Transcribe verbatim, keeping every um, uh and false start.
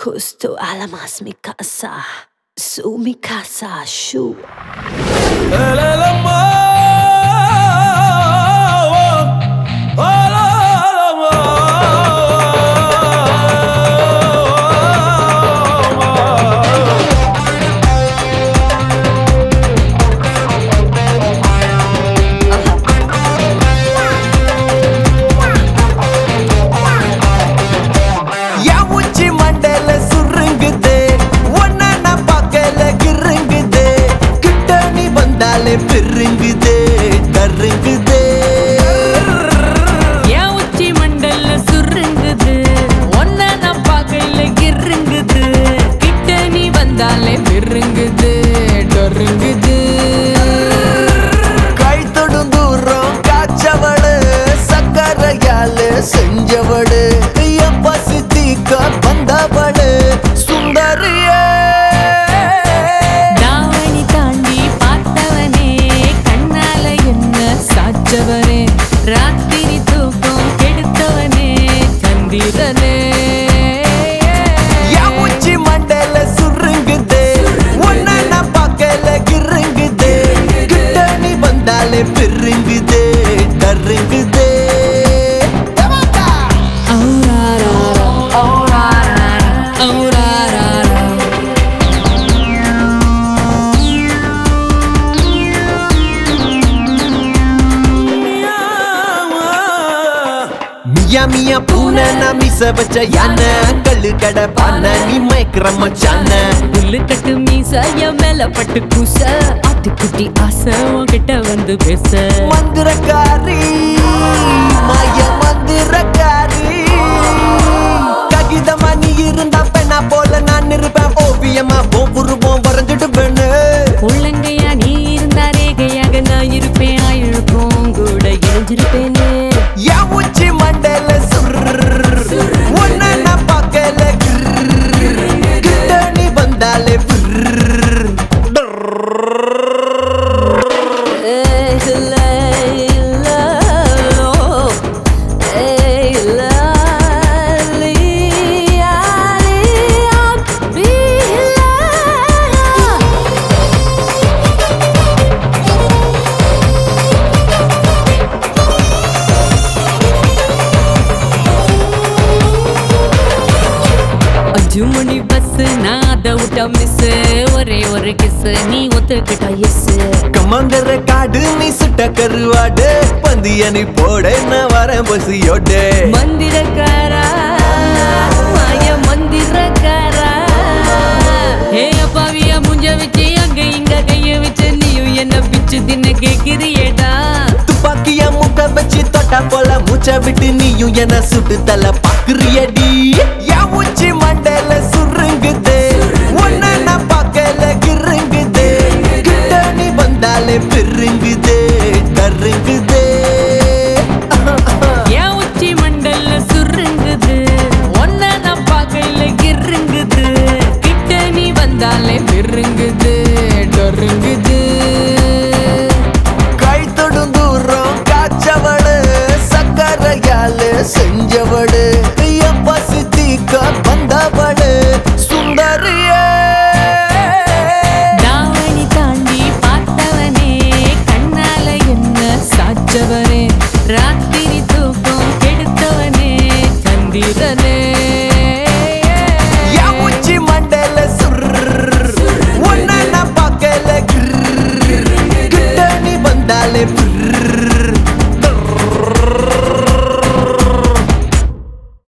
Justo alamas mi casa, su mi casa, shu. El el amor, el amor. Ya uchi mandela surungude, onna na pakela girungude, kittani bandale pirungude, darungude. Ya uchi mandala surungude, onna na pakala girungude, kittani vandale pirungude, darungude. கை தொடும் தூரம் காய்ச்சவடு சக்கரையால செஞ்சவடு என் பசி தீக்க வந்தவடு சுந்தரியே தாவணி தாண்டி பார்த்தவனே, கண்ணால என்ன சாச்சவனே, ராத்திரி தூக்கம் கெடுத்தவனே, சந்திரனே. என் உச்சி மண்டையில சுருங்குது உன்னை நான் பார்க்கல கிருங்குது கிட்ட நீ வந்தாலே பெருங்குது கருங்குது மியா மியா பூனை நான் மிச வச்ச யானை கல்லு கடை பானை நீ மயக்கிற மச்சான புல்லு கட்டு மீச என் மேல பட்டு கூச, ஆட்டுக்குட்டி ஆசை உன்கிட்ட வந்து பேச. மந்திரக்காரி மாய மந்திரக்காரி ககிதமா நீ இருந்தா பெண்ணா போல நான் இருப்பேன் ஓவியமா ஒவ்வொருவோம் வரைஞ்சிடுவேன்னு உள்ளங்கையா நீ இருந்தா ரேகையாக நான் இருப்பேன், ஆயிழுப்போம் கூட இணைஞ்சிருப்பேனே. என் உச்சி மண்டையில சுர்ரு உன்னை நான் பார்க்கல கிட்ட நீ வந்தாலே அஞ்சு மணி பஸ் நான் அதை விட்டா மிஸ், ஒரே ஒரு கிஸ் நீ ஒத்துக்கிட்டா எஸ். கமங்கர காடு நீ சுட்ட கருவாடு பந்திய நீ போட நான் வரேன் பசியோட மந்திரக்காரா மாய மந்திரக்காரா, ஹே அப்பாவிய முஞ்ச வச்சு அங்க இங்க கைய வச்சு நீயும் என்ன பிச்சு தின்ன கேக்குறியேடா. துப்பாக்கிய முக்க வச்சு தொட்டா போல மூச்ச விட்டு நீயும் என்ன சுட்டு தலை பாக்குறியடி என் உச்சி